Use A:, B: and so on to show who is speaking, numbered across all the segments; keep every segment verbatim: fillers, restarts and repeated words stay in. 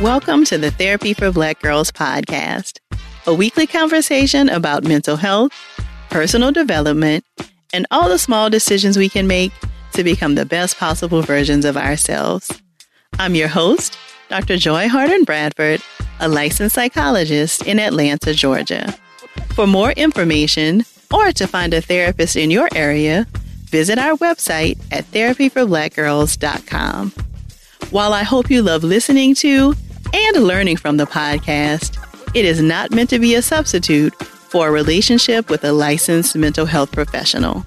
A: Welcome to the Therapy for Black Girls podcast, a weekly conversation about mental health, personal development, and all the small decisions we can make to become the best possible versions of ourselves. I'm your host, Doctor Joy Harden Bradford, a licensed psychologist in Atlanta, Georgia. For more information or to find a therapist in your area, visit our website at therapy for black girls dot com. While I hope you love listening to and learning from the podcast, it is not meant to be a substitute for a relationship with a licensed mental health professional.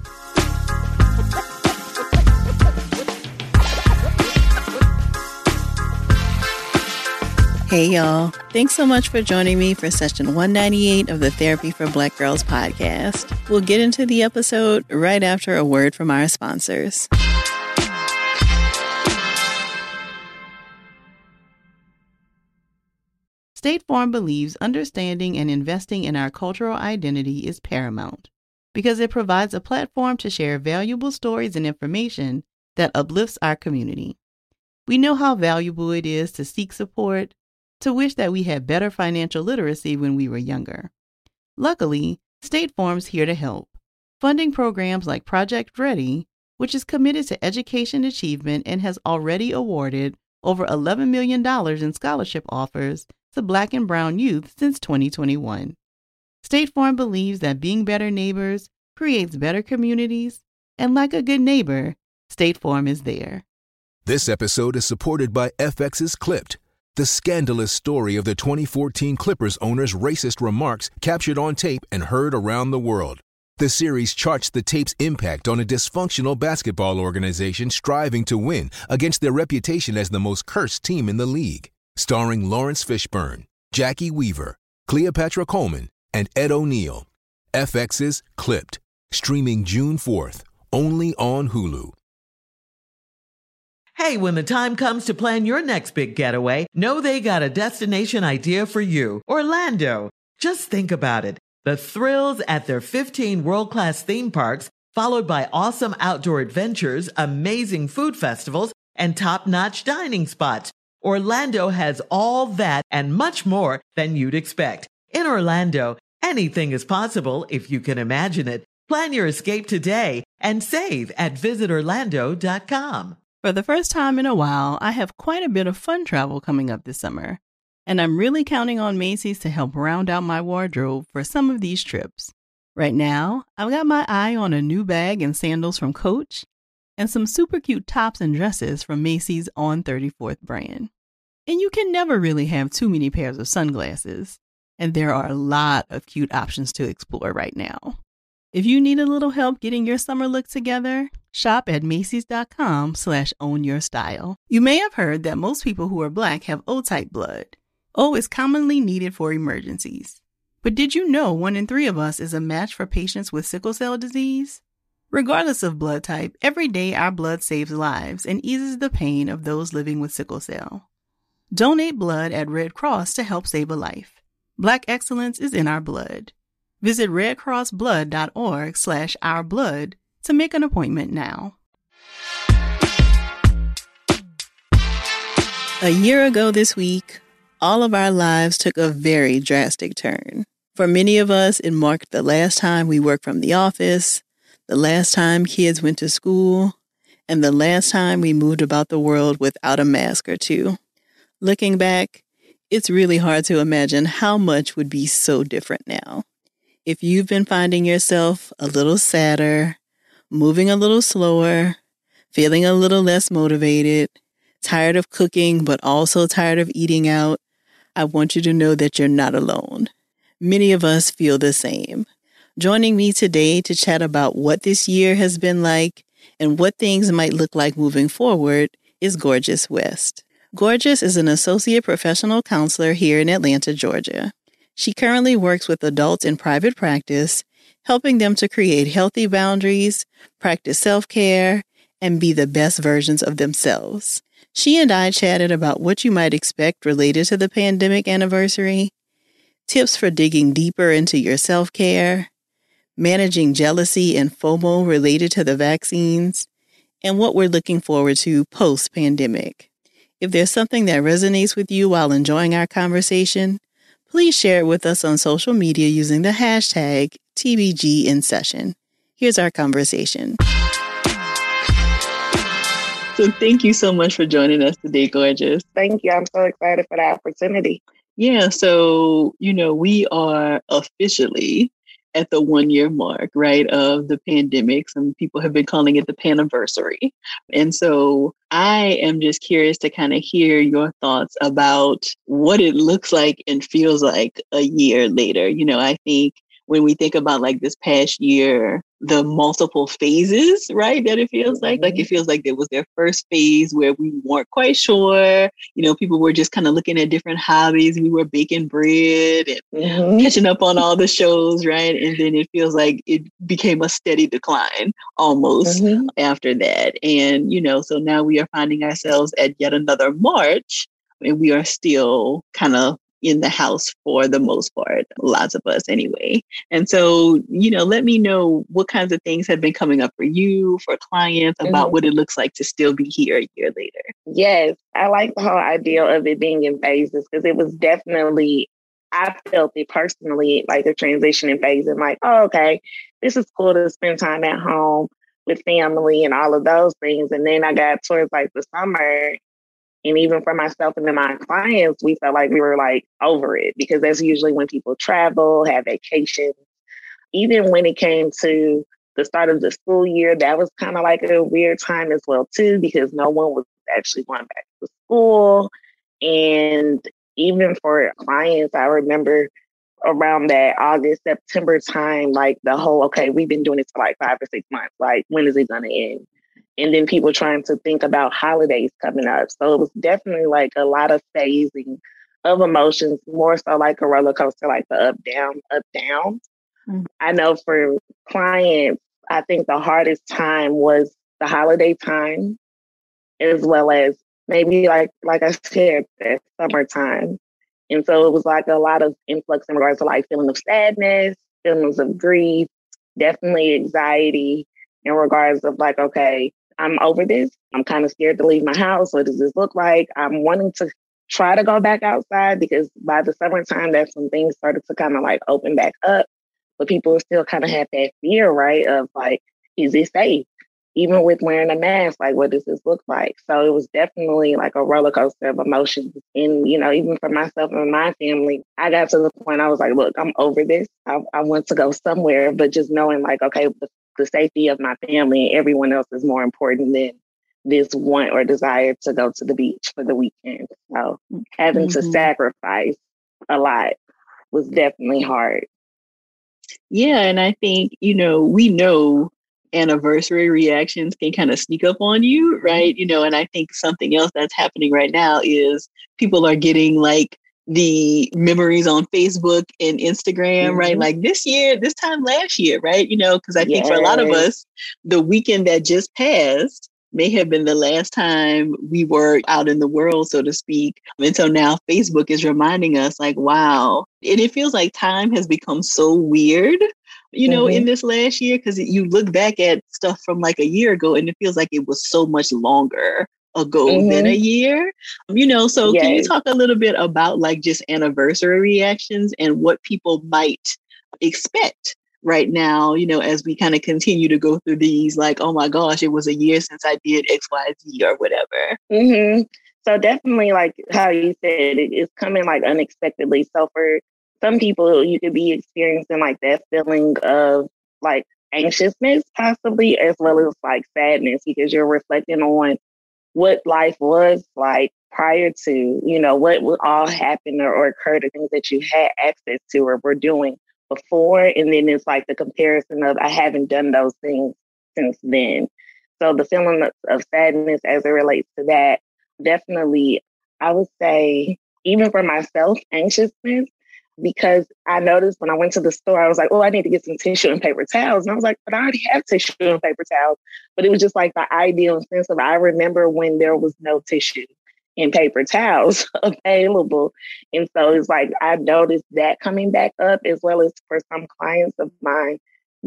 A: Hey y'all, thanks so much for joining me for session one ninety-eight of the Therapy for Black Girls podcast. We'll get into the episode right after a word from our sponsors. State Farm believes understanding and investing in our cultural identity is paramount because it provides a platform to share valuable stories and information that uplifts our community. We know how valuable it is to seek support, to wish that we had better financial literacy when we were younger. Luckily, State Farm's here to help, funding programs like Project Ready, which is committed to education achievement and has already awarded over eleven million dollars in scholarship offers to Black and Brown youth since twenty twenty-one. State Farm believes that being better neighbors creates better communities, and like a good neighbor, State Farm is there.
B: This episode is supported by F X's Clipped, the scandalous story of the twenty fourteen Clippers owner's racist remarks captured on tape and heard around the world. The series charts the tape's impact on a dysfunctional basketball organization striving to win against their reputation as the most cursed team in the league. Starring Lawrence Fishburne, Jackie Weaver, Cleopatra Coleman, and Ed O'Neill. F X's Clipped, streaming June fourth, only on Hulu.
C: Hey, when the time comes to plan your next big getaway, know they got a destination idea for you. Orlando. Just think about it. The thrills at their fifteen world-class theme parks, followed by awesome outdoor adventures, amazing food festivals, and top-notch dining spots. Orlando has all that and much more than you'd expect. In Orlando, anything is possible if you can imagine it. Plan your escape today and save at visit orlando dot com.
A: For the first time in a while, I have quite a bit of fun travel coming up this summer, and I'm really counting on Macy's to help round out my wardrobe for some of these trips. Right now, I've got my eye on a new bag and sandals from Coach, and some super cute tops and dresses from Macy's On thirty-fourth brand. And you can never really have too many pairs of sunglasses, and there are a lot of cute options to explore right now. If you need a little help getting your summer look together, shop at macys.com slash own your style. You may have heard that most people who are Black have O-type blood. O is commonly needed for emergencies. But did you know one in three of us is a match for patients with sickle cell disease? Regardless of blood type, every day our blood saves lives and eases the pain of those living with sickle cell. Donate blood at Red Cross to help save a life. Black excellence is in our blood. Visit redcrossblood.org slash ourblood to make an appointment now. A year ago this week, all of our lives took a very drastic turn. For many of us, it marked the last time we worked from the office, the last time kids went to school, and the last time we moved about the world without a mask or two. Looking back, it's really hard to imagine how much would be so different now. If you've been finding yourself a little sadder, moving a little slower, feeling a little less motivated, tired of cooking but also tired of eating out, I want you to know that you're not alone. Many of us feel the same. Joining me today to chat about what this year has been like and what things might look like moving forward is Gorgeous West. Gorgeous is an associate professional counselor here in Atlanta, Georgia. She currently works with adults in private practice, helping them to create healthy boundaries, practice self-care, and be the best versions of themselves. She and I chatted about what you might expect related to the pandemic anniversary, tips for digging deeper into your self-care, managing jealousy and FOMO related to the vaccines, and what we're looking forward to post-pandemic. If there's something that resonates with you while enjoying our conversation, please share it with us on social media using the hashtag T B G in session. Here's our conversation. So thank you so much for joining us today, gorgeous.
D: Thank you. I'm so excited for the opportunity.
A: Yeah, so, you know, we are officially at the one year mark, right, of the pandemic. Some people have been calling it the paniversary. And so I am just curious to kind of hear your thoughts about what it looks like and feels like a year later. You know, I think when we think about like this past year, the multiple phases, right, that it feels like, mm-hmm. like it feels like there was their first phase where we weren't quite sure, you know, people were just kind of looking at different hobbies. We were baking bread and mm-hmm. catching up on all the shows, right? And then it feels like it became a steady decline almost mm-hmm. after that. And, you know, so now we are finding ourselves at yet another March, and we are still kind of in the house for the most part, lots of us anyway. And so, you know, let me know what kinds of things have been coming up for you, for clients, about mm-hmm. what it looks like to still be here a year later.
D: Yes, I like the whole idea of it being in phases, because it was definitely, I felt it personally, like a transition in phase, and like, oh, okay, this is cool to spend time at home with family and all of those things. And then I got towards like the summer, and even for myself and then my clients, we felt like we were like over it, because that's usually when people travel, have vacations. Even when it came to the start of the school year, that was kind of like a weird time as well too, because no one was actually going back to school. And even for clients, I remember around that August, September time, like the whole, okay, we've been doing it for like five or six months. Like, when is it going to end? And then people trying to think about holidays coming up. So it was definitely like a lot of phasing of emotions, more so like a roller coaster, like the up, down, up, down. Mm-hmm. I know for clients, I think the hardest time was the holiday time, as well as maybe like, like I said, that summertime. And so it was like a lot of influx in regards to like feeling of sadness, feelings of grief, definitely anxiety in regards of like, okay, I'm over this. I'm kind of scared to leave my house. What does this look like? I'm wanting to try to go back outside, because by the summertime, that's when things started to kind of like open back up. But people still kind of have that fear, right? Of like, is it safe? Even with wearing a mask, like, what does this look like? So it was definitely like a roller coaster of emotions. And, you know, even for myself and my family, I got to the point I was like, look, I'm over this. I, I want to go somewhere, but just knowing like, okay, the the safety of my family and everyone else is more important than this want or desire to go to the beach for the weekend. So having mm-hmm. to sacrifice a lot was definitely hard.
A: Yeah. And I think, you know, we know anniversary reactions can kind of sneak up on you, right? You know, and I think something else that's happening right now is people are getting like the memories on Facebook and Instagram, mm-hmm. right? Like this year, this time last year, right? You know, because I yes. think for a lot of us, the weekend that just passed may have been the last time we were out in the world, so to speak. And so now Facebook is reminding us like, wow. And it feels like time has become so weird, you know, mm-hmm. in this last year, because you look back at stuff from like a year ago and it feels like it was so much longer ago mm-hmm. than a year, you know, so yes. Can you talk a little bit about like just anniversary reactions and what people might expect right now, you know, as we kind of continue to go through these, like, oh my gosh, it was a year since I did X, Y, Z or whatever.
D: Mm-hmm. So definitely like how you said, it, it's coming like unexpectedly. So for some people, you could be experiencing like that feeling of like anxiousness possibly, as well as like sadness, because you're reflecting on what life was like prior to, you know, what would all happen or, or occur to things that you had access to or were doing before. And then it's like the comparison of, I haven't done those things since then. So the feeling of, of sadness as it relates to that, definitely, I would say, even for myself, anxiousness, because I noticed when I went to the store, I was like, oh, I need to get some tissue and paper towels. And I was like, but I already have tissue and paper towels. But it was just like the ideal sense of, I remember when there was no tissue and paper towels available. And so it's like, I noticed that coming back up, as well as for some clients of mine,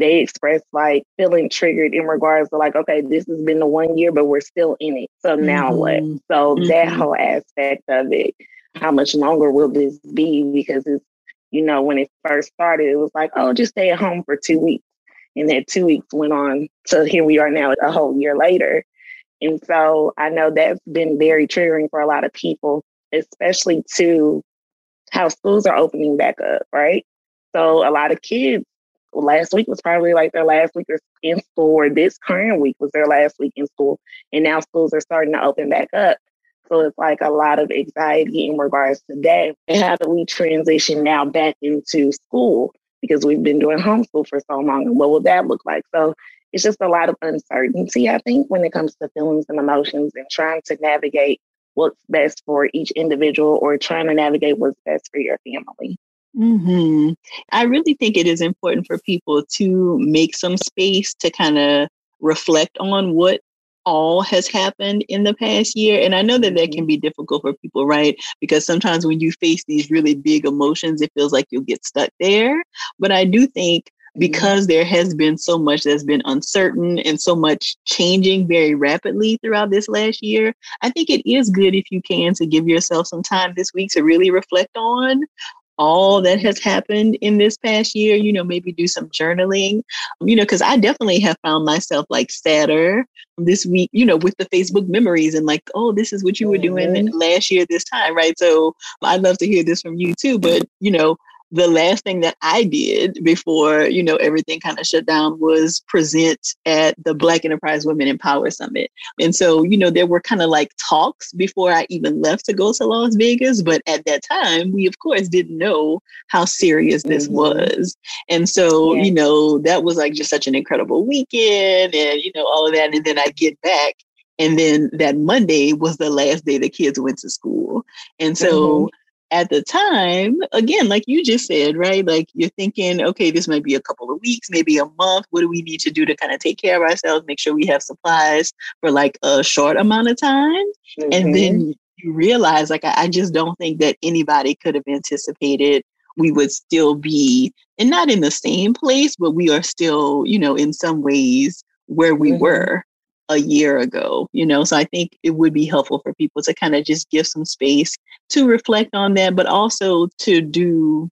D: they express like feeling triggered in regards to like, okay, this has been the one year, but we're still in it. So now what?
A: Mm-hmm.
D: So
A: Mm-hmm.
D: that whole aspect of it, how much longer will this be? Because it's, you know, when it first started, it was like, oh, just stay at home for two weeks. And that two weeks went on to here we are now a whole year later. And so I know that's been very triggering for a lot of people, especially to how schools are opening back up, right? So a lot of kids, last week was probably like their last week in school, or this current week was their last week in school. And now schools are starting to open back up. So it's like a lot of anxiety in regards to that. And how do we transition now back into school? Because we've been doing homeschool for so long. And what will that look like? So it's just a lot of uncertainty, I think, when it comes to feelings and emotions and trying to navigate what's best for each individual or trying to navigate what's best for your family.
A: Mm-hmm. I really think it is important for people to make some space to kind of reflect on what all has happened in the past year. And I know that that can be difficult for people, right? Because sometimes when you face these really big emotions, it feels like you'll get stuck there. But I do think because there has been so much that's been uncertain and so much changing very rapidly throughout this last year, I think it is good if you can to give yourself some time this week to really reflect on all that has happened in this past year, you know, maybe do some journaling, you know, because I definitely have found myself like sadder this week, you know, with the Facebook memories and like, oh, this is what you were doing mm-hmm. last year this time, right? So I'd love to hear this from you too, but, you know, the last thing that I did before, you know, everything kind of shut down was present at the Black Enterprise Women in Power Summit. And so, you know, there were kind of like talks before I even left to go to Las Vegas. But at that time, we, of course, didn't know how serious this mm-hmm. was. And so, yeah. you know, that was like just such an incredible weekend and, you know, all of that. And then I get back. And then that Monday was the last day the kids went to school. And so, mm-hmm. at the time, again, like you just said, right? Like you're thinking, okay, this might be a couple of weeks, maybe a month. What do we need to do to kind of take care of ourselves, make sure we have supplies for like a short amount of time? Mm-hmm. And then you realize, like, I, I just don't think that anybody could have anticipated we would still be, and not in the same place, but we are still, you know, in some ways where we mm-hmm. were a year ago, you know, so I think it would be helpful for people to kind of just give some space to reflect on that, but also to do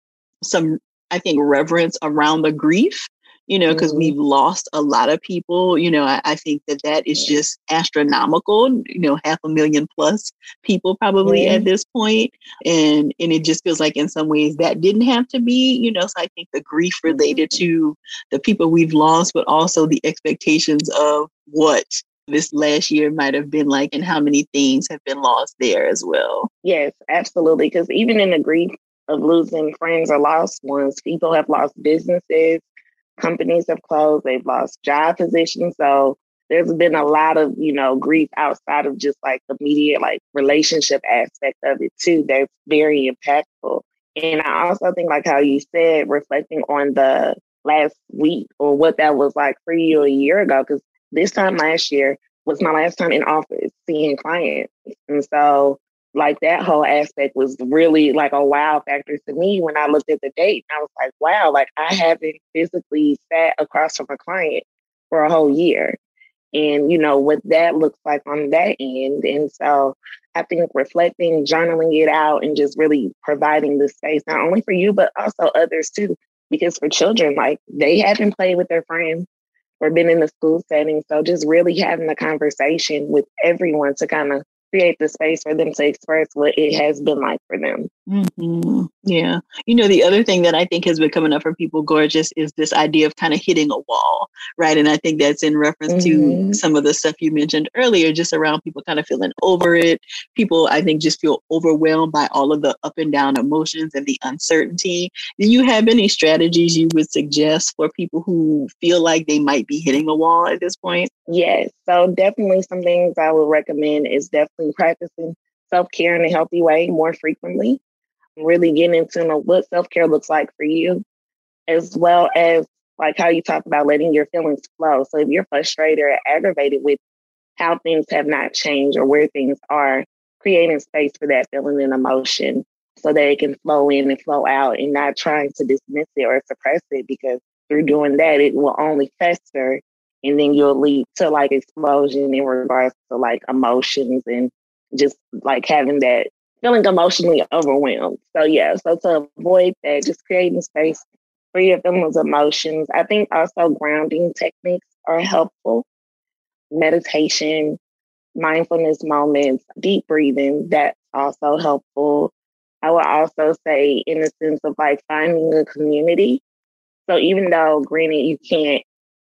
A: some, I think, reverence around the grief, you know, because mm-hmm. we've lost a lot of people. You know, I, I think that that is just astronomical, you know, half a million plus people probably mm-hmm. at this point. And, and it just feels like in some ways that didn't have to be, you know, so I think the grief related to the people we've lost, but also the expectations of what this last year might have been like and how many things have been lost there as well.
D: Yes, absolutely. Because even in the grief of losing friends or lost ones, people have lost businesses, companies have closed, they've lost job positions. So there's been a lot of, you know, grief outside of just like the immediate like relationship aspect of it too. That's very impactful. And I also think like how you said, reflecting on the last week or what that was like for you a year ago, because this time last year was my last time in office seeing clients. And so like that whole aspect was really like a wow factor to me when I looked at the date. I was like, wow, like I haven't physically sat across from a client for a whole year. And, you know, what that looks like on that end. And so I think reflecting, journaling it out, and just really providing the space, not only for you, but also others too. Because for children, like they haven't played with their friends or been in the school setting. So just really having a conversation with everyone to kind of create the space for them to express what it has been like for them.
A: Mm-hmm. Yeah. You know, the other thing that I think has been coming up for people, Gorgeous, is this idea of kind of hitting a wall, right? And I think that's in reference mm-hmm. to some of the stuff you mentioned earlier, just around people kind of feeling over it. People, I think, just feel overwhelmed by all of the up and down emotions and the uncertainty. Do you have any strategies you would suggest for people who feel like they might be hitting a wall at this point?
D: Yes. So definitely some things I would recommend is definitely practicing self-care in a healthy way more frequently. Really getting into know what self-care looks like for you, as well as like how you talk about letting your feelings flow. So if you're frustrated or aggravated with how things have not changed or where things are, creating space for that feeling and emotion so that it can flow in and flow out and not trying to dismiss it or suppress it, because through doing that, it will only fester, and then you'll lead to like explosion in regards to like emotions and just like having that feeling emotionally overwhelmed. So yeah, so to avoid that, just creating space for your feelings, emotions. I think also grounding techniques are helpful. Meditation, mindfulness moments, deep breathing, that's also helpful. I would also say in the sense of like finding a community. So even though granted you can't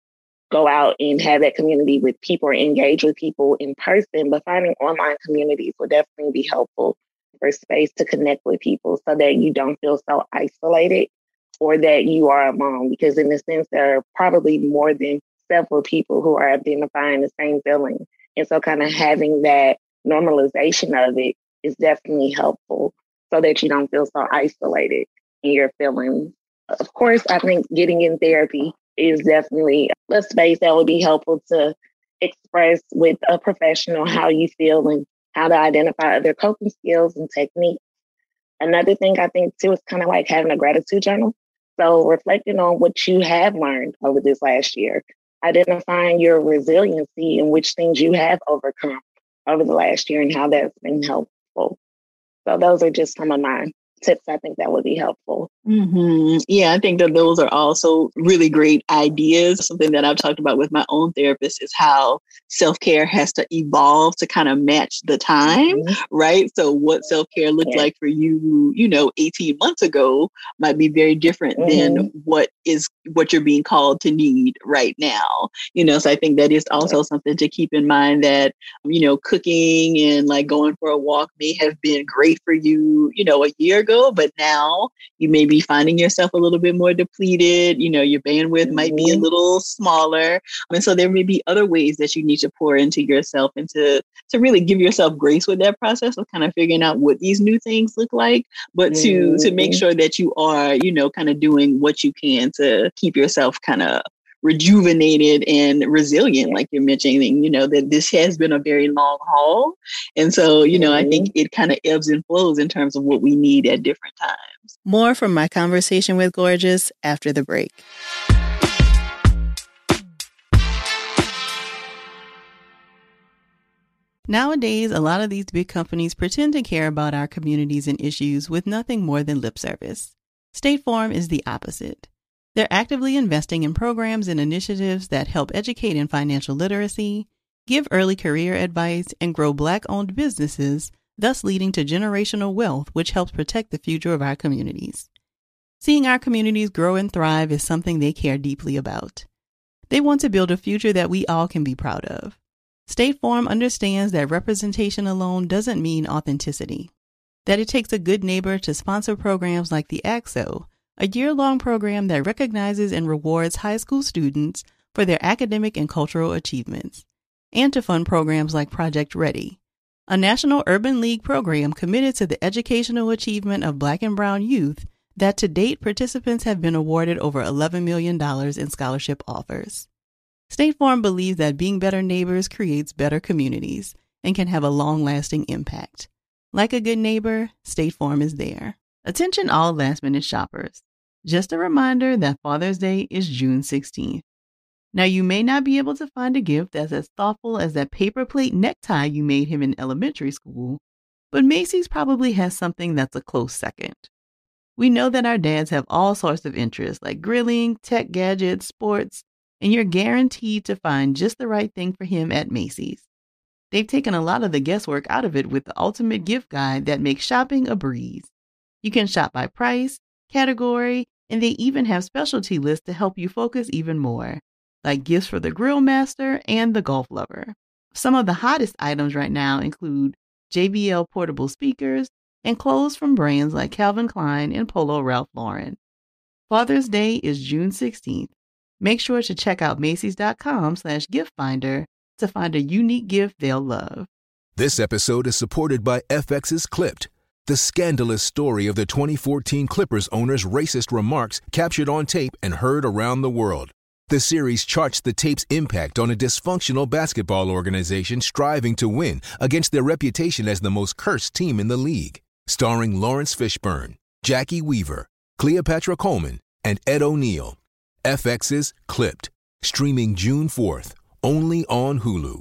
D: go out and have that community with people or engage with people in person, but finding online communities will definitely be helpful for space to connect with people so that you don't feel so isolated or that you are alone. Because in a sense, there are probably more than several people who are identifying the same feeling. And so kind of having that normalization of it is definitely helpful so that you don't feel so isolated in your feelings. Of course, I think getting in therapy is definitely a space that would be helpful to express with a professional how you feel and how to identify other coping skills and techniques. Another thing I think too is kind of like having a gratitude journal. So reflecting on what you have learned over this last year, identifying your resiliency and which things you have overcome over the last year and how that's been helpful. So those are just some of my tips I think that would be helpful.
A: Mm-hmm. Yeah, I think that those are also really great ideas. Something that I've talked about with my own therapist is how self-care has to evolve to kind of match the time, mm-hmm. right? So what self-care looked yeah. like for you, you know, eighteen months ago might be very different mm-hmm. than what is what you're being called to need right now. You know, so I think that is also yeah. something to keep in mind that, you know, cooking and like going for a walk may have been great for you, you know, a year ago, but now you may be finding yourself a little bit more depleted. You know, your bandwidth mm-hmm. might be a little smaller. And so there may be other ways that you need to pour into yourself and to, to really give yourself grace with that process of kind of figuring out what these new things look like, but mm-hmm. to, to make sure that you are, you know, kind of doing what you can to keep yourself kind of rejuvenated and resilient, like you're mentioning, you know, that this has been a very long haul. And so, you know, mm-hmm. I think it kind of ebbs and flows in terms of what we need at different times. More from my conversation with Gorgeous after the break. Nowadays, a lot of these big companies pretend to care about our communities and issues with nothing more than lip service. State Farm is the opposite. They're actively investing in programs and initiatives that help educate in financial literacy, give early career advice, and grow Black-owned businesses, thus leading to generational wealth, which helps protect the future of our communities. Seeing our communities grow and thrive is something they care deeply about. They want to build a future that we all can be proud of. State Farm understands that representation alone doesn't mean authenticity, that it takes a good neighbor to sponsor programs like the A C S O, a year-long program that recognizes and rewards high school students for their academic and cultural achievements, and to fund programs like Project Ready, a National Urban League program committed to the educational achievement of Black and Brown youth that to date participants have been awarded over eleven million dollars in scholarship offers. State Farm believes that being better neighbors creates better communities and can have a long-lasting impact. Like a good neighbor, State Farm is there. Attention all last-minute shoppers. Just a reminder that Father's Day is June sixteenth. Now, you may not be able to find a gift that's as thoughtful as that paper plate necktie you made him in elementary school, but Macy's probably has something that's a close second. We know that our dads have all sorts of interests like grilling, tech gadgets, sports, and you're guaranteed to find just the right thing for him at Macy's. They've taken a lot of the guesswork out of it with the ultimate gift guide that makes shopping a breeze. You can shop by price, category, and they even have specialty lists to help you focus even more, like gifts for the grill master and the golf lover. Some of the hottest items right now include J B L portable speakers and clothes from brands like Calvin Klein and Polo Ralph Lauren. Father's Day is June sixteenth. Make sure to check out Macy's.com slash gift finder to find a unique gift they'll love.
B: This episode is supported by F X's Clipped, the scandalous story of the twenty fourteen Clippers owner's racist remarks captured on tape and heard around the world. The series charts the tape's impact on a dysfunctional basketball organization striving to win against their reputation as the most cursed team in the league. Starring Lawrence Fishburne, Jackie Weaver, Cleopatra Coleman, and Ed O'Neill. F X's Clipped, streaming June fourth, only on Hulu.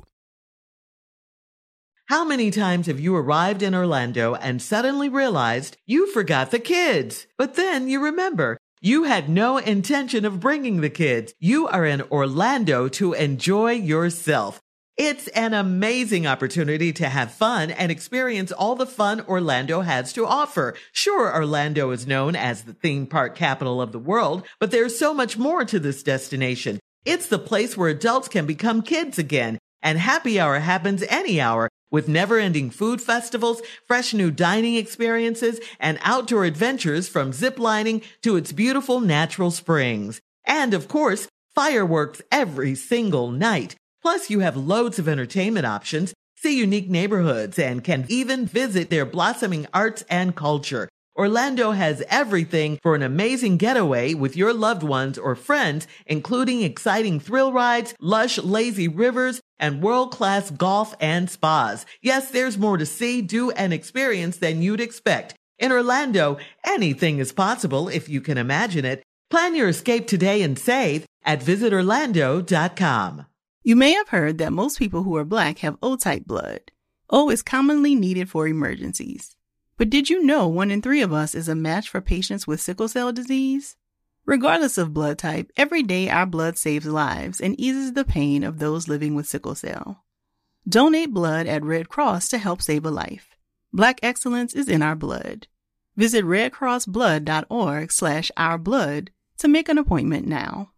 C: How many times have you arrived in Orlando and suddenly realized you forgot the kids? But then you remember, you had no intention of bringing the kids. You are in Orlando to enjoy yourself. It's an amazing opportunity to have fun and experience all the fun Orlando has to offer. Sure, Orlando is known as the theme park capital of the world, but there's so much more to this destination. It's the place where adults can become kids again, and happy hour happens any hour with never-ending food festivals, fresh new dining experiences, and outdoor adventures from ziplining to its beautiful natural springs. And of course, fireworks every single night. Plus, you have loads of entertainment options, see unique neighborhoods, and can even visit their blossoming arts and culture. Orlando has everything for an amazing getaway with your loved ones or friends, including exciting thrill rides, lush, lazy rivers, and world-class golf and spas. Yes, there's more to see, do, and experience than you'd expect. In Orlando, anything is possible if you can imagine it. Plan your escape today and save at visit orlando dot com.
A: You may have heard that most people who are Black have O-type blood. O is commonly needed for emergencies. But did you know one in three of us is a match for patients with sickle cell disease? Regardless of blood type, every day our blood saves lives and eases the pain of those living with sickle cell. Donate blood at Red Cross to help save a life. Black excellence is in our blood. Visit redcrossblood.org slash ourblood to make an appointment now.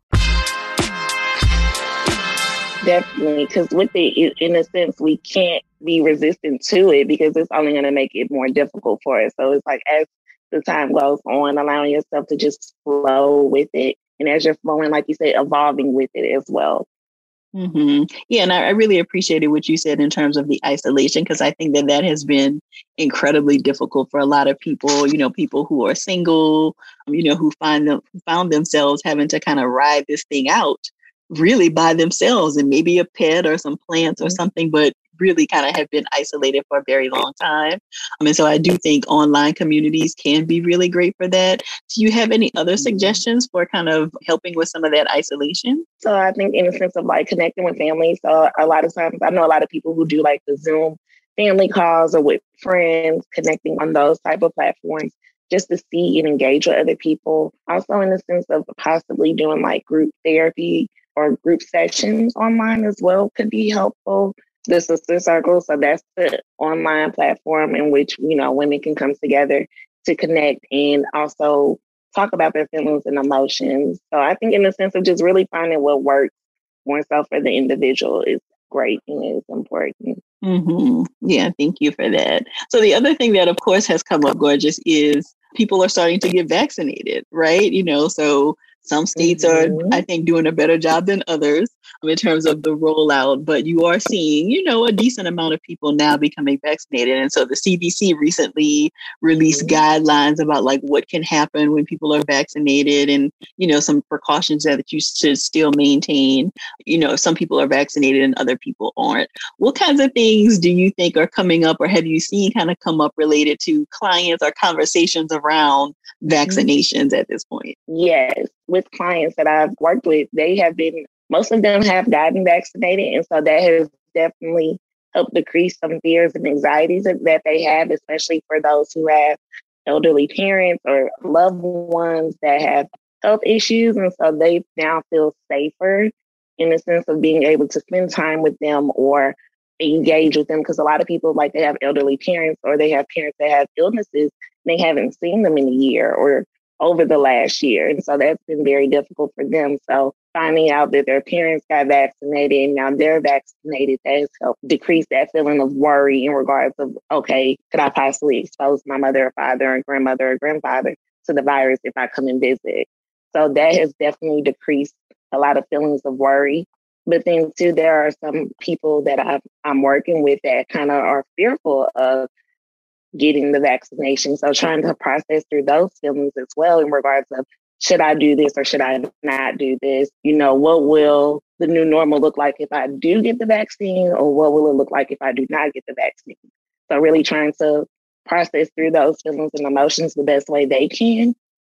D: Definitely, because with it, in a sense, we can't be resistant to it because it's only going to make it more difficult for us. So it's like as the time goes on, allowing yourself to just flow with it. And as you're flowing, like you said, evolving with it as well.
A: Mm-hmm. Yeah, and I, I really appreciated what you said in terms of the isolation, because I think that that has been incredibly difficult for a lot of people, you know, people who are single, you know, who find them, who found themselves having to kind of ride this thing out really by themselves and maybe a pet or some plants or something, but really kind of have been isolated for a very long time. I mean, so I do think online communities can be really great for that. Do you have any other suggestions for kind of helping with some of that isolation?
D: So I think in the sense of like connecting with family. So a lot of times I know a lot of people who do like the Zoom family calls or with friends, connecting on those type of platforms just to see and engage with other people. Also in the sense of possibly doing like group therapy or group sessions online as well could be helpful. The Sister Circle, so that's the online platform in which, you know, women can come together to connect and also talk about their feelings and emotions. So I think in the sense of just really finding what works more so for the individual is great and is important.
A: Mm-hmm. Yeah, thank you for that. So the other thing that, of course, has come up, Gorgeous, is people are starting to get vaccinated, right? You know, so some states mm-hmm. are, I think, doing a better job than others in terms of the rollout, but you are seeing, you know, a decent amount of people now becoming vaccinated. And so the C D C recently released mm-hmm. guidelines about like what can happen when people are vaccinated and, you know, some precautions that you should still maintain. You know, some people are vaccinated and other people aren't. What kinds of things do you think are coming up or have you seen kind of come up related to clients or conversations around vaccinations at this point?
D: Yes. With clients that I've worked with, they have been, most of them have gotten vaccinated. And so that has definitely helped decrease some fears and anxieties that they have, especially for those who have elderly parents or loved ones that have health issues. And so they now feel safer in the sense of being able to spend time with them or engage with them. Because a lot of people, like they have elderly parents or they have parents that have illnesses, they haven't seen them in a year or over the last year. And so that's been very difficult for them. So finding out that their parents got vaccinated and now they're vaccinated, that has helped decrease that feeling of worry in regards of, okay, could I possibly expose my mother or father or grandmother or grandfather to the virus if I come and visit? So that has definitely decreased a lot of feelings of worry. But then too, there are some people that I've, I'm working with that kind of are fearful of getting the vaccination. So trying to process through those feelings as well in regards of, should I do this or should I not do this? You know, what will the new normal look like if I do get the vaccine, or what will it look like if I do not get the vaccine? So really trying to process through those feelings and emotions the best way they can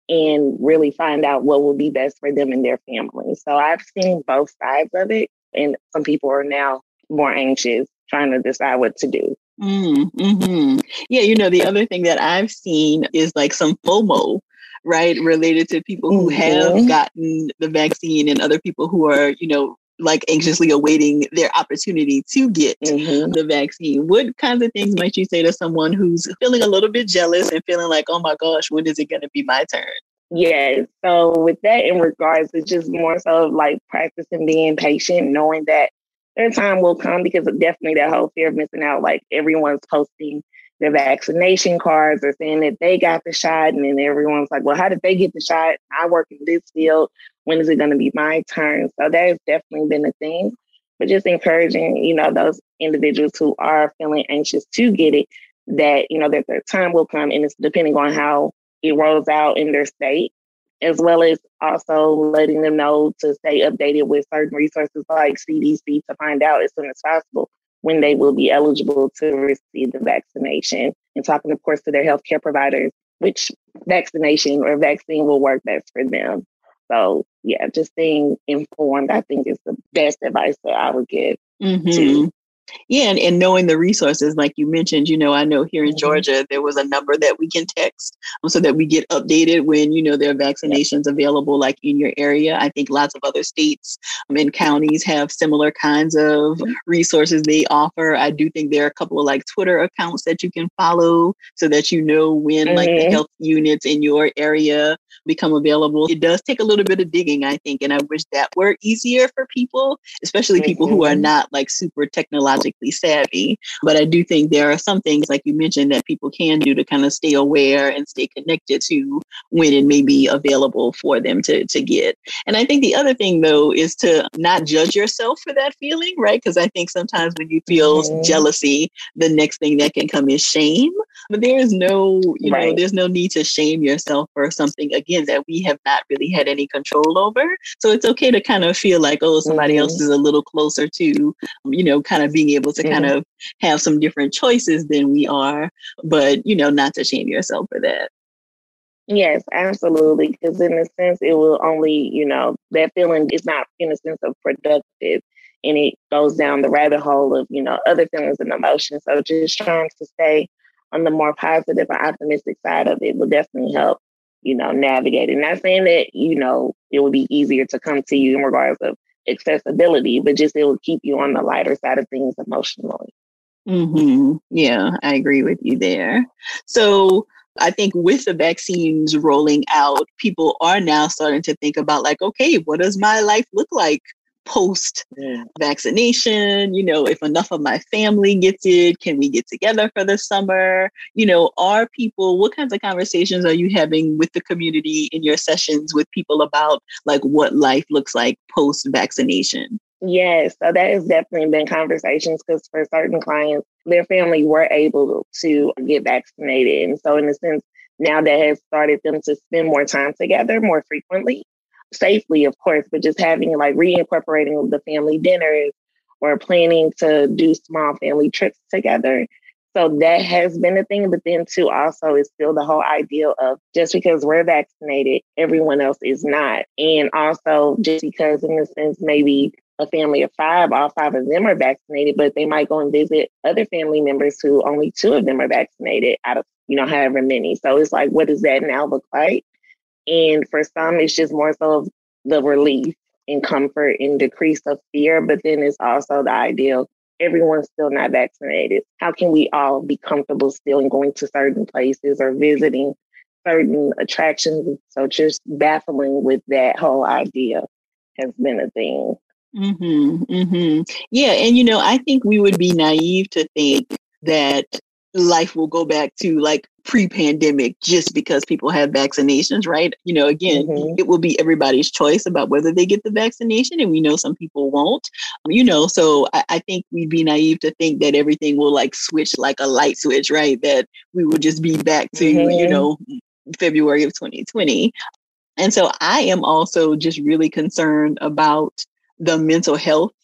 D: and really find out what will be best for them and their family. So I've seen both sides of it, and some people are now more anxious trying to decide what to do.
A: Mm, mm-hmm. Yeah, you know, the other thing that I've seen is like some FOMO, right, related to people who
D: Mm-hmm.
A: have gotten the vaccine and other people who are, you know, like anxiously awaiting their opportunity to get
D: Mm-hmm.
A: the vaccine. What kinds of things might you say to someone who's feeling a little bit jealous and feeling like, oh my gosh, when is it going to be my turn?
D: Yes. So with that in regards, it's just more so like practicing being patient, knowing that their time will come, because definitely that whole fear of missing out, like everyone's posting their vaccination cards or saying that they got the shot. And then everyone's like, well, how did they get the shot? I work in this field. When is it going to be my turn? So that has definitely been a thing. But just encouraging, you know, those individuals who are feeling anxious to get it, that, you know, that their time will come, and it's depending on how it rolls out in their state, as well as also letting them know to stay updated with certain resources like C D C to find out as soon as possible when they will be eligible to receive the vaccination, and talking, of course, to their healthcare providers, which vaccination or vaccine will work best for them. So, yeah, just staying informed, I think, is the best advice that I would give
A: Mm-hmm.
D: to.
A: Yeah, and, and knowing the resources, like you mentioned, you know, I know here in mm-hmm. Georgia, there was a number that we can text um, so that we get updated when, you know, there are vaccinations yep. available, like in your area. I think lots of other states um, and counties have similar kinds of resources they offer. I do think there are a couple of like Twitter accounts that you can follow so that you know when mm-hmm. like the health units in your area become available. It does take a little bit of digging, I think, and I wish that were easier for people, especially mm-hmm. people who are not like super technologically savvy. But I do think there are some things, like you mentioned, that people can do to kind of stay aware and stay connected to when it may be available for them to, to get. And I think the other thing, though, is to not judge yourself for that feeling, right? Because I think sometimes when you feel mm-hmm. jealousy, the next thing that can come is shame. But there is no, you right. know, there's no need to shame yourself for something, again, that we have not really had any control over. So it's okay to kind of feel like, oh, somebody mm-hmm. else is a little closer to, you know, kind of being able to mm-hmm. kind of have some different choices than we are, but, you know, not to shame yourself for that.
D: Yes, absolutely. Because in a sense, it will only, you know, that feeling is not in a sense of productive, and it goes down the rabbit hole of, you know, other feelings and emotions. So just trying to stay on the more positive and optimistic side of it will definitely help, you know, navigate it. Not saying that, you know, it will be easier to come to you in regards of accessibility, but just it will keep you on the lighter side of things emotionally.
A: Mm-hmm. Yeah, I agree with you there. So I think with the vaccines rolling out, people are now starting to think about like, okay, what does my life look like post vaccination? You know, if enough of my family gets it, can we get together for the summer? You know, are people, what kinds of conversations are you having with the community in your sessions with people about like what life looks like post vaccination?
D: Yes, so that has definitely been conversations, because for certain clients, their family were able to get vaccinated. And so in a sense, now that has started them to spend more time together more frequently, safely, of course, but just having like reincorporating the family dinners or planning to do small family trips together. So that has been a thing. But then too, also is still the whole idea of just because we're vaccinated, everyone else is not. And also just because in a sense, maybe a family of five, all five of them are vaccinated, but they might go and visit other family members who only two of them are vaccinated out of, you know, however many. So it's like, what does that now look like? And for some, it's just more so of the relief and comfort and decrease of fear. But then it's also the ideal, everyone's still not vaccinated. How can we all be comfortable still in going to certain places or visiting certain attractions? So just baffling with that whole idea has been a thing.
A: Mm-hmm, mm-hmm. Yeah. And, you know, I think we would be naive to think that life will go back to like pre-pandemic just because people have vaccinations, right? You know, again, mm-hmm. it will be everybody's choice about whether they get the vaccination. And we know some people won't, you know, so I, I think we'd be naive to think that everything will like switch like a light switch, right? That we will just be back to, mm-hmm. you know, February of twenty twenty. And so I am also just really concerned about the mental health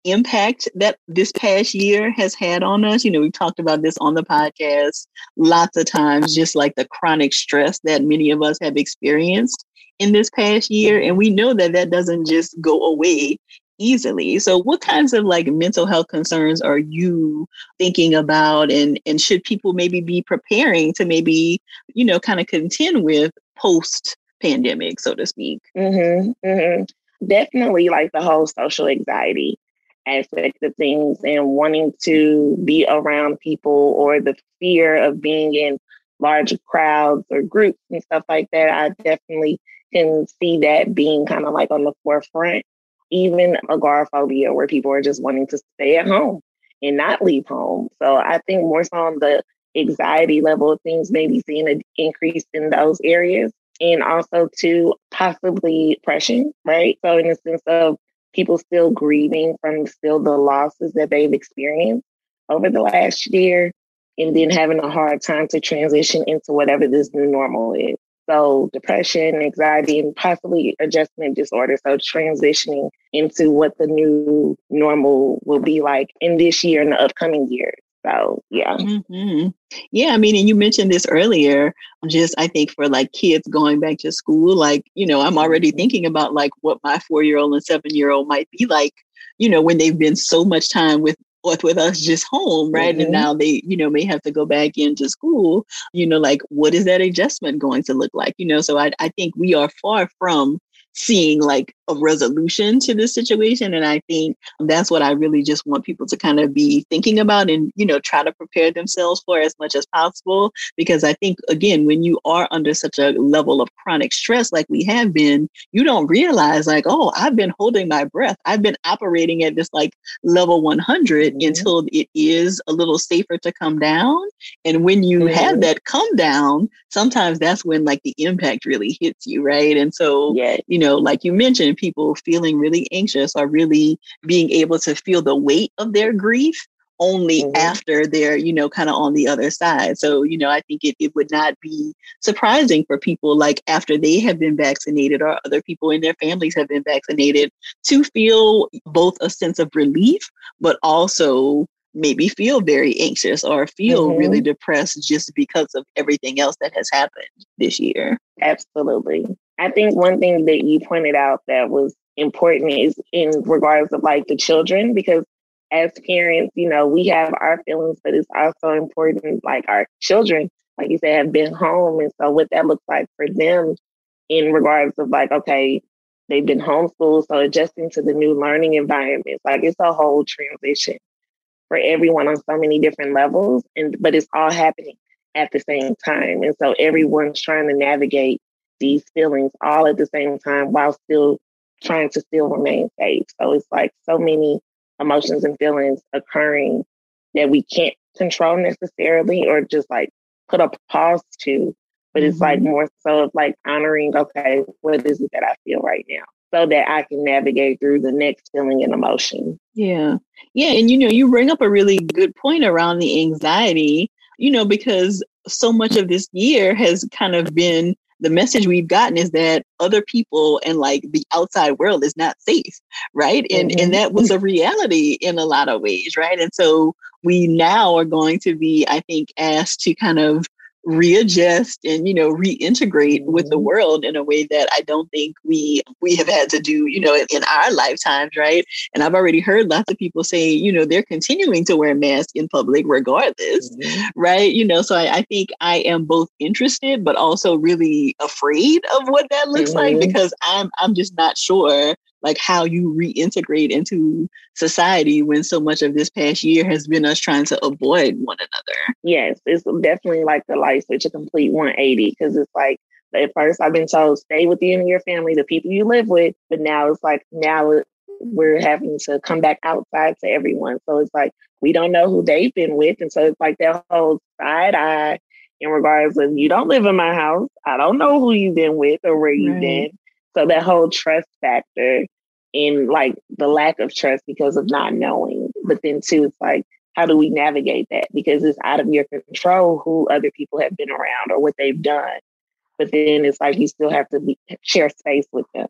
A: impact that this past year has had on us. You know, we've talked about this on the podcast lots of times, just like the chronic stress that many of us have experienced in this past year. And we know that that doesn't just go away easily. So what kinds of like mental health concerns are you thinking about, and, and should people maybe be preparing to maybe, you know, kind of contend with post pandemic, so to speak?
D: Mm-hmm, mm-hmm. Definitely like the whole social anxiety aspect of things and wanting to be around people, or the fear of being in large crowds or groups and stuff like that. I definitely can see that being kind of like on the forefront. Even agoraphobia, where people are just wanting to stay at home and not leave home. So I think more so on the anxiety level of things, maybe seeing an increase in those areas. And also to possibly depression, right? So in the sense of people still grieving from still the losses that they've experienced over the last year, and then having a hard time to transition into whatever this new normal is. So depression, anxiety, and possibly adjustment disorder. So transitioning into what the new normal will be like in this year and the upcoming years. So, yeah.
A: Mm-hmm. Yeah, I mean, and you mentioned this earlier, just I think for like kids going back to school, like, you know, I'm already thinking about like what my four-year-old and seven-year-old might be like, you know, when they've been so much time with with, with us just home, right? Mm-hmm. And now they, you know, may have to go back into school, you know, like what is that adjustment going to look like? You know, so I, I think we are far from seeing like a resolution to this situation. And I think that's what I really just want people to kind of be thinking about and, you know, try to prepare themselves for as much as possible. Because I think, again, when you are under such a level of chronic stress like we have been, you don't realize like, oh, I've been holding my breath. I've been operating at this like level one hundred mm-hmm. until it is a little safer to come down. And when you mm-hmm. have that come down, sometimes that's when like the impact really hits you, right? And so, yeah. you know, like you mentioned, people feeling really anxious or really being able to feel the weight of their grief only mm-hmm. after they're, you know, kind of on the other side. So, you know, I think it, it would not be surprising for people like after they have been vaccinated or other people in their families have been vaccinated to feel both a sense of relief, but also maybe feel very anxious or feel mm-hmm. really depressed just because of everything else that has happened this year.
D: Absolutely. I think one thing that you pointed out that was important is in regards of like the children, because as parents, you know, we have our feelings, but it's also important, like our children, like you said, have been home. And so what that looks like for them in regards of like, okay, they've been homeschooled, so adjusting to the new learning environment, like it's a whole transition for everyone on so many different levels, and but it's all happening at the same time. And so everyone's trying to navigate these feelings all at the same time while still trying to still remain safe. So it's like so many emotions and feelings occurring that we can't control necessarily or just like put a pause to, but mm-hmm. it's like more so of like honoring, okay, what is it that I feel right now? So that I can navigate through the next feeling and emotion.
A: Yeah. Yeah. And, you know, you bring up a really good point around the anxiety, you know, because so much of this year has kind of been the message we've gotten is that other people and like the outside world is not safe. Right. And, mm-hmm. and that was a reality in a lot of ways. Right. And so we now are going to be, I think, asked to kind of readjust and, you know, reintegrate mm-hmm. with the world in a way that I don't think we we have had to do, you know, in, in our lifetimes, right? And I've already heard lots of people say, you know, they're continuing to wear masks in public regardless, mm-hmm. right? You know, so I, I think I am both interested, but also really afraid of what that looks mm-hmm. like, because I'm I'm just not sure like how you reintegrate into society when so much of this past year has been us trying to avoid one another.
D: Yes, it's definitely like the light switch, a complete one eighty, because it's like, at first I've been told, stay within your family, the people you live with, but now it's like, now we're having to come back outside to everyone. So it's like, we don't know who they've been with. And so it's like that whole side eye in regards of, you don't live in my house, I don't know who you've been with or where you've right. been. So that whole trust factor in like the lack of trust because of not knowing. But then too, it's like, how do we navigate that? Because it's out of your control who other people have been around or what they've done. But then it's like you still have to be, share space with them.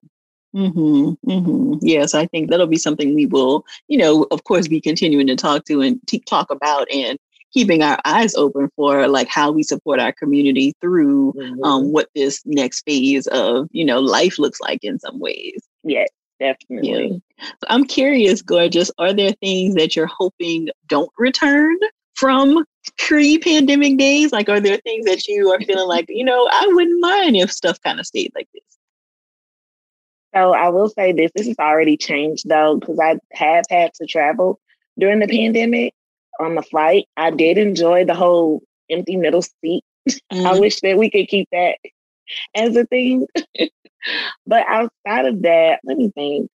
A: Mm-hmm, mm-hmm. Yes, I think that'll be something we will, you know, of course, be continuing to talk to and te- talk about and keeping our eyes open for like how we support our community through
D: Mm-hmm.
A: um, what this next phase of, you know, life looks like in some ways.
D: Yes,
A: Yeah.
D: definitely.
A: I'm curious, Gorgeous, are there things that you're hoping don't return from pre-pandemic days? Like, are there things that you are feeling like, you know, I wouldn't mind if stuff kind of stayed like this?
D: So I will say this, this has already changed though, because I have had to travel during the pandemic on the flight. I did enjoy the whole empty middle seat. I
A: Mm-hmm.
D: wish that we could keep that as a thing. But outside of that, let me think.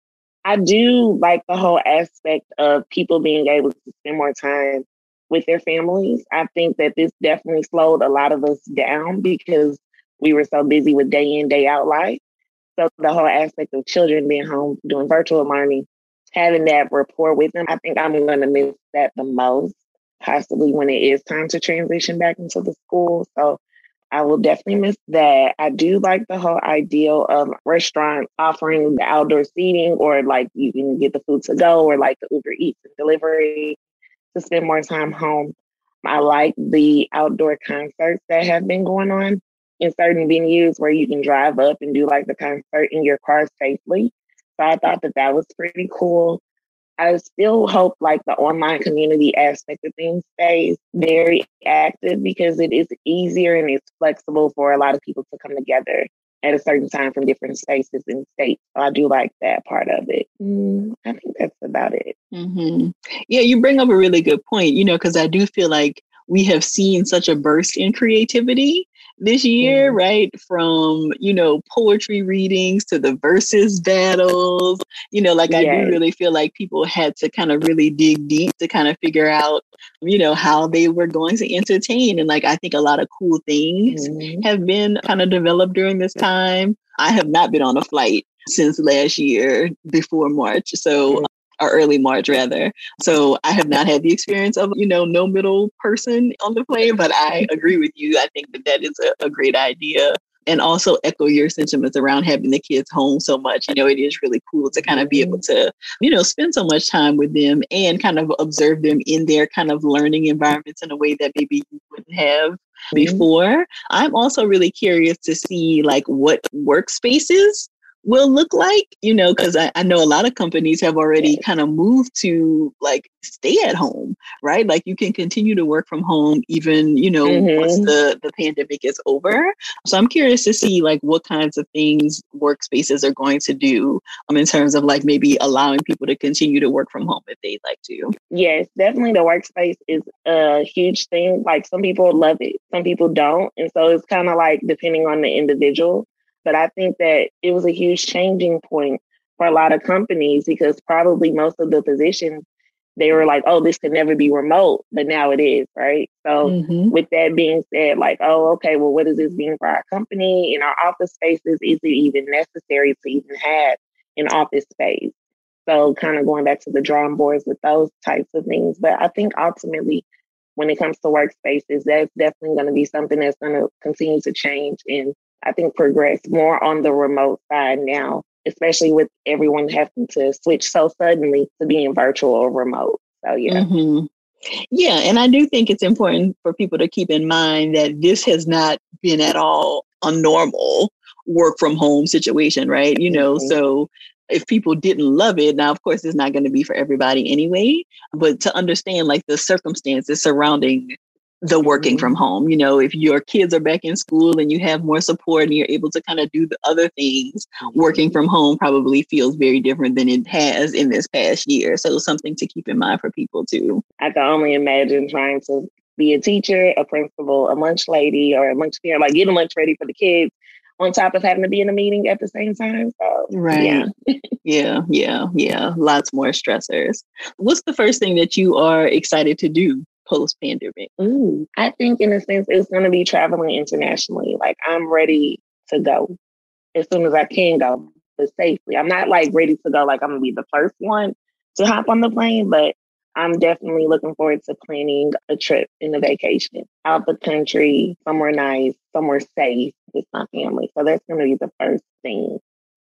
D: I do like the whole aspect of people being able to spend more time with their families. I think that this definitely slowed a lot of us down because we were so busy with day in, day out life. So the whole aspect of children being home doing virtual learning, having that rapport with them, I think I'm going to miss that the most, possibly when it is time to transition back into the school. So I will definitely miss that. I do like the whole ideal of restaurants offering the outdoor seating, or like you can get the food to go, or like the Uber Eats and delivery to spend more time home. I like the outdoor concerts that have been going on in certain venues where you can drive up and do like the concert in your car safely. So I thought that that was pretty cool. I still hope like the online community aspect of things stays very active because it is easier and it's flexible for a lot of people to come together at a certain time from different spaces and states. So I do like that part of it. Mm, I think that's about it.
A: Mm-hmm. Yeah, you bring up a really good point, you know, because I do feel like we have seen such a burst in creativity this year,
D: Mm-hmm.
A: right? From, you know, poetry readings to the verses battles, you know, like I do
D: Yes.
A: really feel like people had to kind of really dig deep to kind of figure out, you know, how they were going to entertain. And like, I think a lot of cool things
D: Mm-hmm.
A: have been kind of developed during this time. I have not been on a flight since last year before March. So or early March rather. So I have not had the experience of, you know, no middle person on the plane, but I agree with you. I think that that is a, a great idea. And also echo your sentiments around having the kids home so much. You know, it is really cool to kind of be able to, you know, spend so much time with them and kind of observe them in their kind of learning environments in a way that maybe you wouldn't have before. I'm also really curious to see like what workspaces will look like, you know, because I, I know a lot of companies have already kind of moved to like stay at home, right? Like you can continue to work from home even, you know, mm-hmm. once the, the pandemic is over. So I'm curious to see like what kinds of things workspaces are going to do um, in terms of like maybe allowing people to continue to work from home if they'd like to.
D: Yes, definitely the workspace is a huge thing. Like some people love it, some people don't. And so it's kind of like depending on the individual. But I think that it was a huge changing point for a lot of companies because probably most of the positions, they were like, oh, this could never be remote, but now it is, right? So mm-hmm. with that being said, like, oh, okay, well, what does this mean for our company in our office spaces? Is it even necessary to even have an office space? So kind of going back to the drawing boards with those types of things. But I think ultimately, when it comes to workspaces, that's definitely going to be something that's going to continue to change and I think progress more on the remote side now, especially with everyone having to switch so suddenly to being virtual or remote. So, yeah.
A: Mm-hmm. Yeah. And I do think it's important for people to keep in mind that this has not been at all a normal work from home situation, right? You know, mm-hmm. so if people didn't love it, now, of course, it's not going to be for everybody anyway, but to understand like the circumstances surrounding the working mm-hmm. from home, you know, if your kids are back in school and you have more support and you're able to kind of do the other things, mm-hmm. working from home probably feels very different than it has in this past year. So something to keep in mind for people too.
D: I can only imagine trying to be a teacher, a principal, a lunch lady, or a lunch parent, like getting lunch ready for the kids on top of having to be in a meeting at the same time. So,
A: right. Yeah. yeah, yeah, yeah. Lots more stressors. What's the first thing that you are excited to do post-pandemic?
D: Ooh, I think in a sense it's going to be traveling internationally. Like I'm ready to go as soon as I can go, but safely. I'm not like ready to go like I'm going to be the first one to hop on the plane, but I'm definitely looking forward to planning a trip and a vacation out the country, somewhere nice, somewhere safe with my family. So that's going to be the first thing.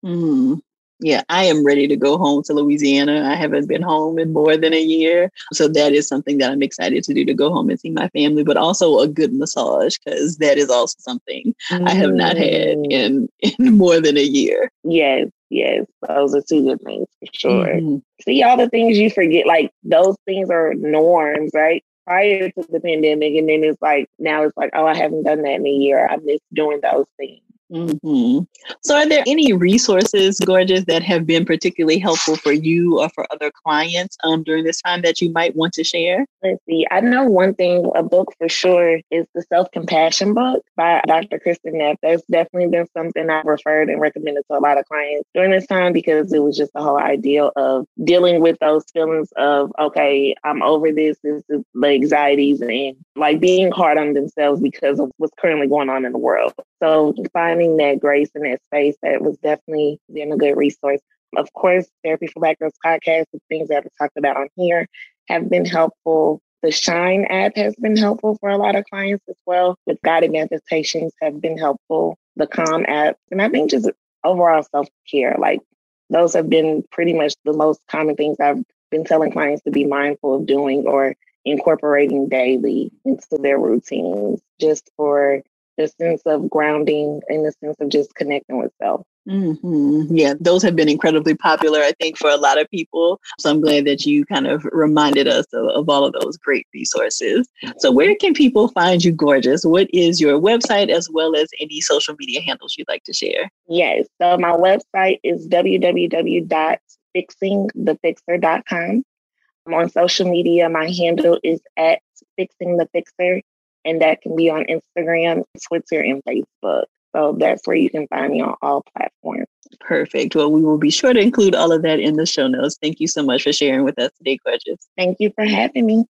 A: Mm. Yeah, I am ready to go home to Louisiana. I haven't been home in more than a year. So that is something that I'm excited to do, to go home and see my family, but also a good massage, because that is also something mm. I have not had in, in more than a year.
D: Yes, yes. Those are two good things for sure. Mm-hmm. See, all the things you forget, like those things are norms, right? Prior to the pandemic. And then it's like, now it's like, oh, I haven't done that in a year. I miss doing those things.
A: Mm-hmm. So are there any resources, Gorgeous, that have been particularly helpful for you or for other clients um, during this time that you might want to share?
D: Let's see. I know one thing, a book for sure, is the Self-Compassion book by Doctor Kristin Neff. That's definitely been something I've referred and recommended to a lot of clients during this time, because it was just the whole idea of dealing with those feelings of, okay, I'm over this, this is the anxieties, and like being hard on themselves because of what's currently going on in the world. So finding that grace in that space, that was definitely been a good resource. Of course, Therapy for Black Girls podcast, the things that I've talked about on here, have been helpful. The Shine app has been helpful for a lot of clients as well. With guided meditations have been helpful. The Calm app, and I think just overall self-care, like those have been pretty much the most common things I've been telling clients to be mindful of doing or incorporating daily into their routines, just for the sense of grounding and the sense of just connecting with self.
A: Mm-hmm. Yeah, those have been incredibly popular, I think, for a lot of people. So I'm glad that you kind of reminded us of, of all of those great resources. So where can people find you, Gorgeous? What is your website, as well as any social media handles you'd like to share?
D: Yes, so my website is w w w dot fixing the fixer dot com. On social media, my handle is at Fixing the Fixer, and that can be on Instagram, Twitter, and Facebook. So that's where you can find me on all platforms.
A: Perfect. Well, we will be sure to include all of that in the show notes. Thank you so much for sharing with us today, Gorgeous.
D: Thank you for having me.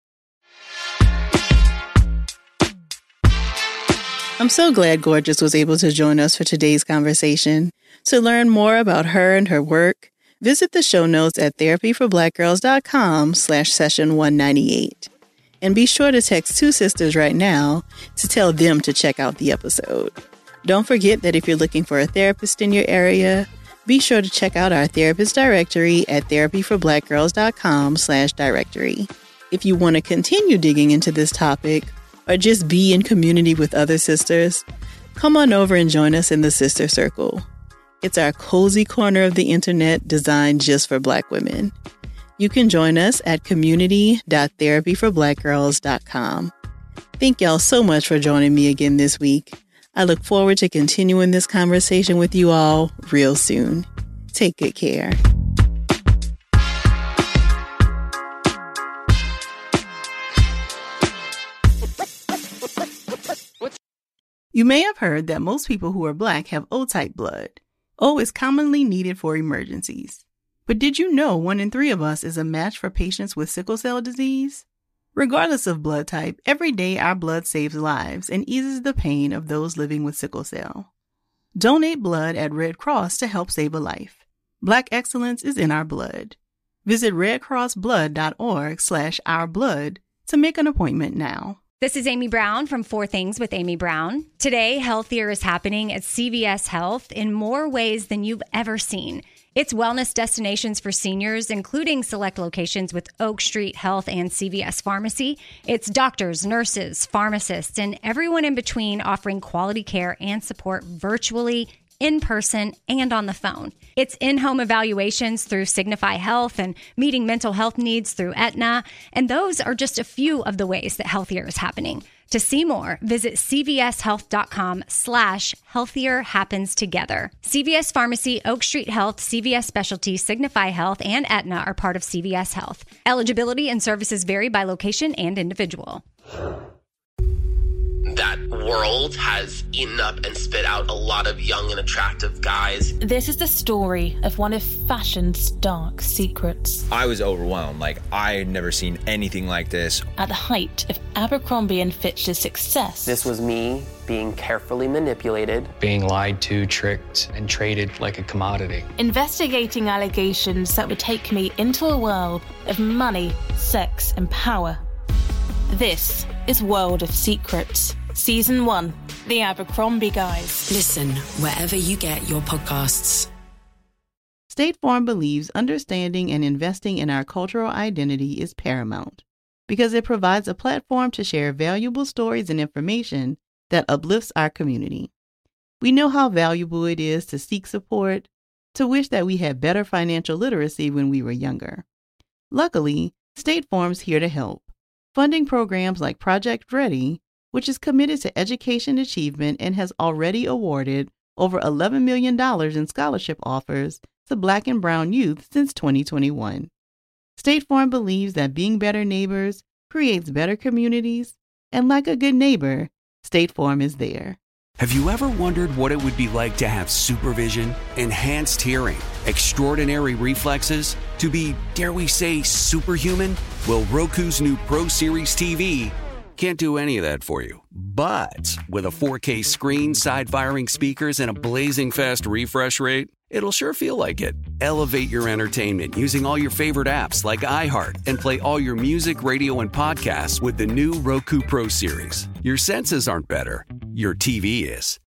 A: I'm so glad Gorgeous was able to join us for today's conversation. To learn more about her and her work, visit the show notes at therapyforblackgirls.com slash session 198. And be sure to text two sisters right now to tell them to check out the episode. Don't forget that if you're looking for a therapist in your area, be sure to check out our therapist directory at therapyforblackgirls.com slash directory. If you want to continue digging into this topic, or just be in community with other sisters, come on over and join us in the Sister Circle. It's our cozy corner of the internet designed just for Black women. You can join us at community dot therapy for black girls dot com. Thank y'all so much for joining me again this week. I look forward to continuing this conversation with you all real soon. Take good care. You may have heard that most people who are Black have O-type blood. O is commonly needed for emergencies. But did you know one in three of us is a match for patients with sickle cell disease? Regardless of blood type, every day our blood saves lives and eases the pain of those living with sickle cell. Donate blood at Red Cross to help save a life. Black excellence is in our blood. Visit redcrossblood.org slash ourblood to make an appointment now.
E: This is Amy Brown from Four Things with Amy Brown. Today, healthier is happening at C V S Health in more ways than you've ever seen. It's wellness destinations for seniors, including select locations with Oak Street Health and C V S Pharmacy. It's doctors, nurses, pharmacists, and everyone in between offering quality care and support virtually, in person, and on the phone. It's in-home evaluations through Signify Health and meeting mental health needs through Aetna. And those are just a few of the ways that healthier is happening. To see more, visit cvshealth.com slash healthier happens together. C V S Pharmacy, Oak Street Health, C V S Specialty, Signify Health, and Aetna are part of C V S Health. Eligibility and services vary by location and individual.
F: That world has eaten up and spit out a lot of young and attractive guys.
G: This is the story of one of fashion's dark secrets.
H: I was overwhelmed. Like, I had never seen anything like this.
G: At the height of Abercrombie and Fitch's success.
I: This was me being carefully manipulated.
J: Being lied to, tricked, and traded like a commodity.
G: Investigating allegations that would take me into a world of money, sex, and power. This is World of Secrets. Season one, The Abercrombie Guys.
K: Listen wherever you get your podcasts.
A: State Farm believes understanding and investing in our cultural identity is paramount because it provides a platform to share valuable stories and information that uplifts our community. We know how valuable it is to seek support, to wish that we had better financial literacy when we were younger. Luckily, State Farm's here to help, funding programs like Project Ready, which is committed to education achievement and has already awarded over eleven million dollars in scholarship offers to Black and Brown youth since twenty twenty-one. State Farm believes that being better neighbors creates better communities, and like a good neighbor, State Farm is there.
K: Have you ever wondered what it would be like to have supervision, enhanced hearing, extraordinary reflexes, to be, dare we say, superhuman? Well, Roku's new Pro Series T V can't do any of that for you. But with a four K screen, side-firing speakers, and a blazing fast refresh rate, it'll sure feel like it. Elevate your entertainment using all your favorite apps like iHeart and play all your music, radio, and podcasts with the new Roku Pro Series. Your senses aren't better. Your T V is.